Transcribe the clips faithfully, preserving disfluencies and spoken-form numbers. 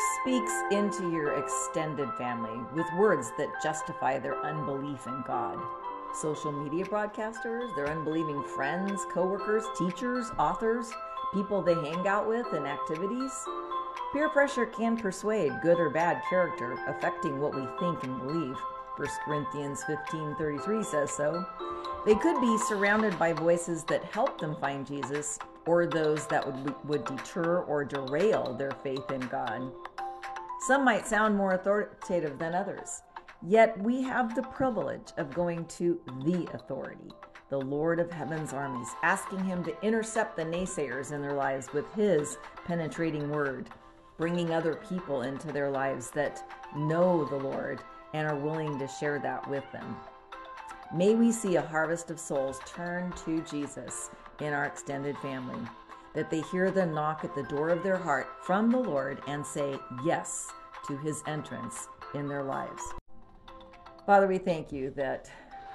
speaks into your extended family with words that justify their unbelief in God? Social media broadcasters, their unbelieving friends, coworkers, teachers, authors, people they hang out with in activities? Peer pressure can persuade good or bad character, affecting what we think and believe. First Corinthians fifteen thirty-three says so. They could be surrounded by voices that help them find Jesus, or those that would, would deter or derail their faith in God. Some might sound more authoritative than others, yet we have the privilege of going to the authority, the Lord of Heaven's armies, asking him to intercept the naysayers in their lives with his penetrating word, bringing other people into their lives that know the Lord and are willing to share that with them. May we see a harvest of souls turn to Jesus in our extended family, that they hear the knock at the door of their heart from the Lord and say yes to his entrance in their lives. Father, we thank you that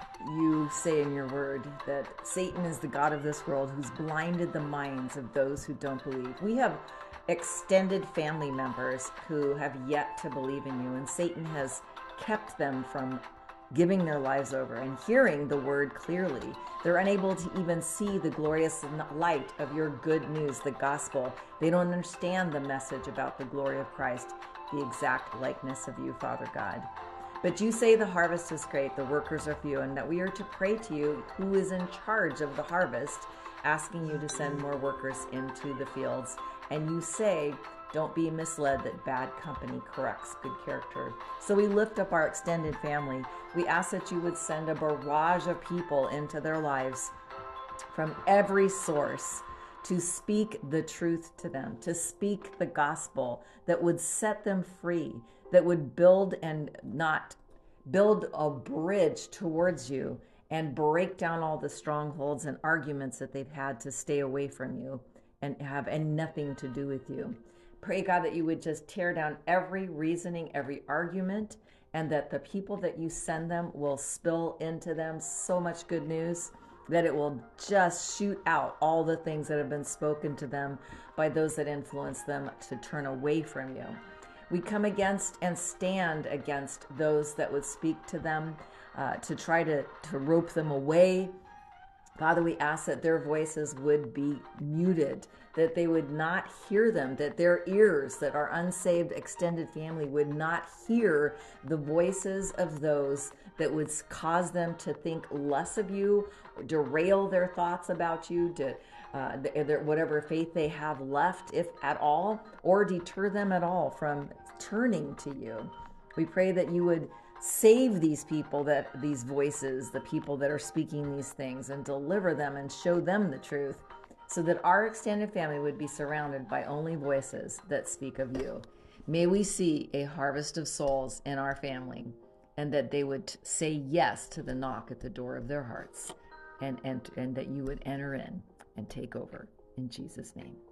you say in your word that Satan is the god of this world who's blinded the minds of those who don't believe. We have extended family members who have yet to believe in you, and Satan has kept them from giving their lives over and hearing the word clearly. They're unable to even see the glorious light of your good news, the gospel. They don't understand the message about the glory of Christ, the exact likeness of you, Father God. But you say the harvest is great, the workers are few, and that we are to pray to you who is in charge of the harvest, asking you to send more workers into the fields. And you say, don't be misled that bad company corrects good character. So we lift up our extended family. We ask that you would send a barrage of people into their lives from every source to speak the truth to them, to speak the gospel that would set them free, that would build and not build a bridge towards you and break down all the strongholds and arguments that they've had to stay away from you and have and nothing to do with you. Pray, God, that you would just tear down every reasoning, every argument, and that the people that you send them will spill into them so much good news that it will just shoot out all the things that have been spoken to them by those that influence them to turn away from you. We come against and stand against those that would speak to them uh, to try to, to rope them away. Father, we ask that their voices would be muted, that they would not hear them, that their ears, that our unsaved extended family would not hear the voices of those that would cause them to think less of you, derail their thoughts about you, to uh, their, whatever faith they have left, if at all, or deter them at all from turning to you. We pray that you would save these people, that these voices, the people that are speaking these things, and deliver them and show them the truth, so that our extended family would be surrounded by only voices that speak of you. May we see a harvest of souls in our family, and that they would say yes to the knock at the door of their hearts, and, and, and that you would enter in and take over. In Jesus' name.